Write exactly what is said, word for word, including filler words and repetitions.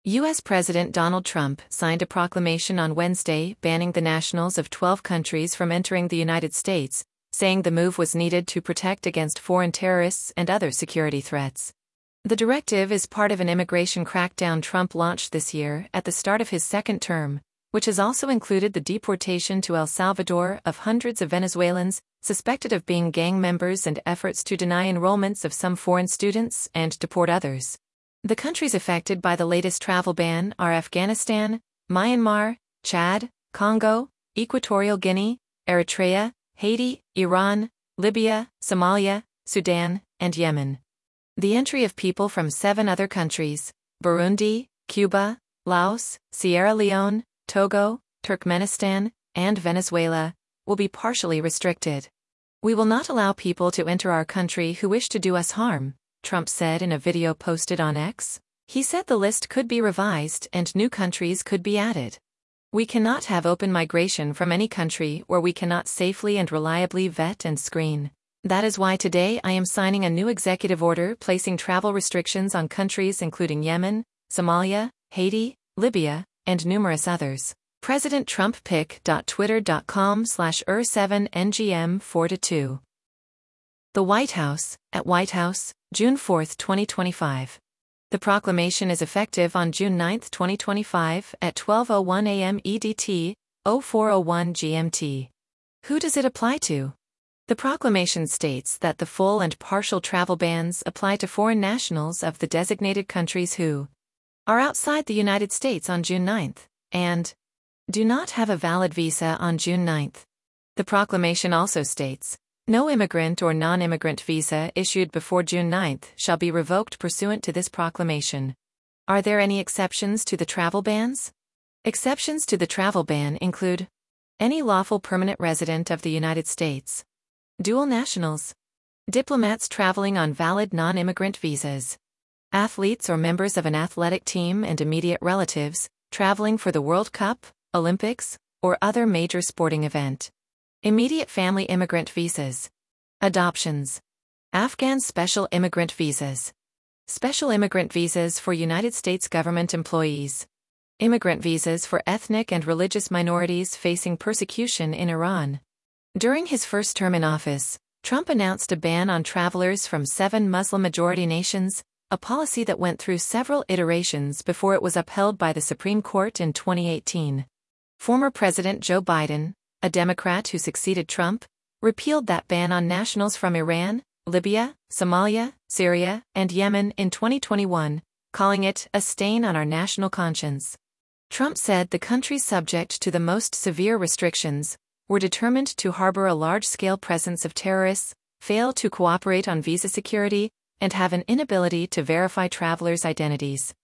U S President Donald Trump signed a proclamation on Wednesday banning the nationals of twelve countries from entering the United States, saying the move was needed to protect against foreign terrorists and other security threats. The directive is part of an immigration crackdown Trump launched this year at the start of his second term, which has also included the deportation to El Salvador of hundreds of Venezuelans suspected of being gang members and efforts to deny enrollments of some foreign students and deport others. The countries affected by the latest travel ban are Afghanistan, Myanmar, Chad, Congo, Equatorial Guinea, Eritrea, Haiti, Iran, Libya, Somalia, Sudan, and Yemen. The entry of people from seven other countries, Burundi, Cuba, Laos, Sierra Leone, Togo, Turkmenistan, and Venezuela, will be partially restricted. "We will not allow people to enter our country who wish to do us harm," Trump said in a video posted on X. He said the list could be revised and new countries could be added. "We cannot have open migration from any country where we cannot safely and reliably vet and screen. That is why today I am signing a new executive order placing travel restrictions on countries including Yemen, Somalia, Haiti, Libya, and numerous others." President Trump pic dot twitter dot com slash R seven N G M four to two. The White House, at White House, June fourth, twenty twenty-five. The proclamation is effective on June ninth, twenty twenty-five at twelve oh one a m E D T, oh four oh one G M T. Who does it apply to? The proclamation states that the full and partial travel bans apply to foreign nationals of the designated countries who are outside the United States on June ninth, and do not have a valid visa on June ninth. The proclamation also states, no immigrant or non-immigrant visa issued before June ninth shall be revoked pursuant to this proclamation. Are there any exceptions to the travel bans? Exceptions to the travel ban include any lawful permanent resident of the United States, dual nationals, diplomats traveling on valid non-immigrant visas, athletes or members of an athletic team and immediate relatives traveling for the World Cup, Olympics, or other major sporting event. Immediate family immigrant visas. Adoptions. Afghan special immigrant visas. Special immigrant visas for United States government employees. Immigrant visas for ethnic and religious minorities facing persecution in Iran. During his first term in office, Trump announced a ban on travelers from seven Muslim-majority nations, a policy that went through several iterations before it was upheld by the Supreme Court in twenty eighteen. Former President Joe Biden, a Democrat who succeeded Trump, repealed that ban on nationals from Iran, Libya, Somalia, Syria, and Yemen in twenty twenty-one, calling it a stain on our national conscience. Trump said the countries subject to the most severe restrictions were determined to harbor a large-scale presence of terrorists, fail to cooperate on visa security, and have an inability to verify travelers' identities.